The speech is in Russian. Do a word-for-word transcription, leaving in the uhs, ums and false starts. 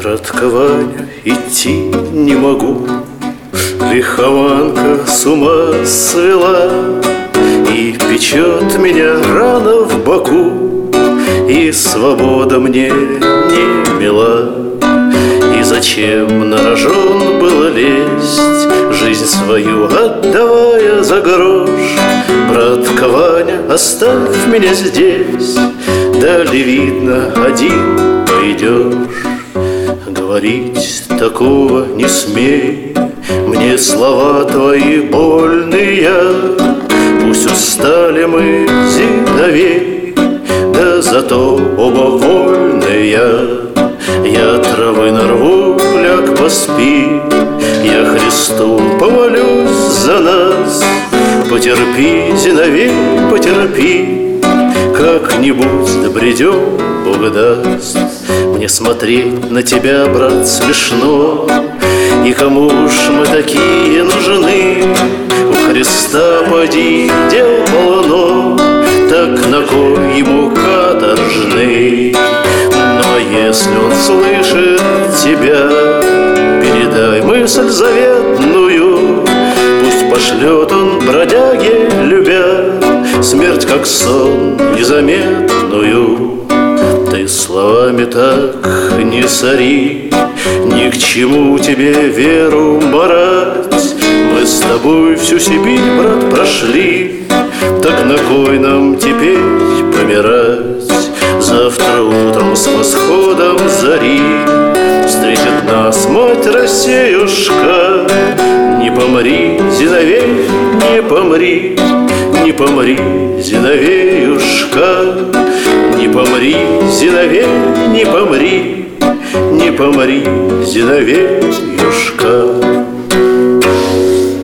Братка Ваня, идти не могу, лихоманка с ума свела, и печет меня рана в боку, и свобода мне не мила. И зачем на рожон было лезть, жизнь свою отдавая за грош? Братка Ваня, оставь меня здесь, далее, видно, один пойдешь. Говорить такого не смей, мне слова твои больные. Пусть устали мы, зиновей, да зато оба вольные. Я травы нарву, ляг поспи, я Христу помолюсь за нас. Потерпи, Зиновей, потерпи, как-нибудь добредем, Бог даст. Мне смотреть на тебя, брат, смешно, и кому ж мы такие нужны? У Христа поди дел полно, так на кой ему каторжный? Но если он слышит тебя, передай мысль заветную. Пусть пошлет он бродяге, любя, смерть как сон незаметную. Ты словами так не сори, ни к чему тебе веру марать. Мы с тобой всю Сибирь, брат, прошли, так на кой нам теперь помирать? Завтра утром с восходом зари встретит нас мать Россиюшка. Не помри, Зиновей, не помри, не помри, Зиновеюшка. Не помри, Зиновей, не помри, не помри, Зиновеюшка.